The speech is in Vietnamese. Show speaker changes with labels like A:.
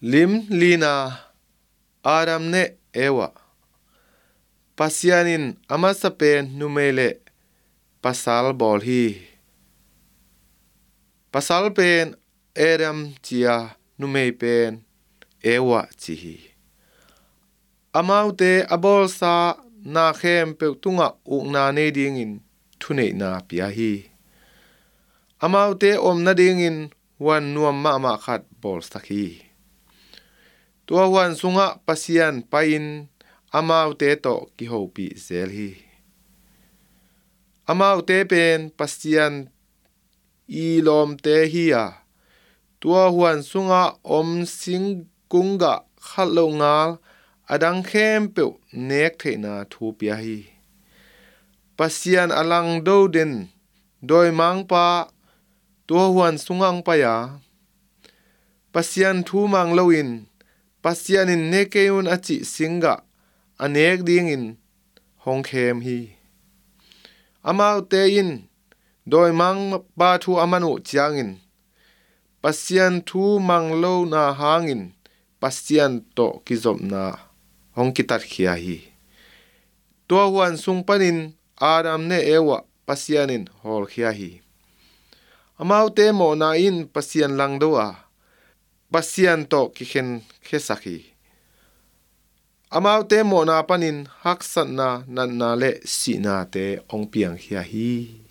A: lim lina Adam ne Ewa pasianin amasapen numele pasal bol hi pasal pen Adam chia numei pen Ewa chi hi amaute abol sa na khem pe tunga ukna ne dingin thune na pia hi amaute om na dingin wan nuam ma khat bol sakhi tua wan sunga pasian pain amaute to ki ho pi zel hi amaute pen pasian I lom te hi a tua wan sunga om sing kunga khalo ngal adang khem pe nek the na thu pia hi pasian alang do den doi mang pa tua wan sungang pa ya pasian thu mang loin pasian in nekeun achi singa anek ding in hong khem hi amau te in doi mang ba thu amanu chiang in pasian thu mang lo na hangin pasian to kizom na hong kitat khia hi tua wan sung panin Adam ne Ewa pasianin hol khia hi amau te mo na in pasian lang do a pasian to ki khen khesakhi amau te mo na panin haksat na nan na le si na te ong piang khia hi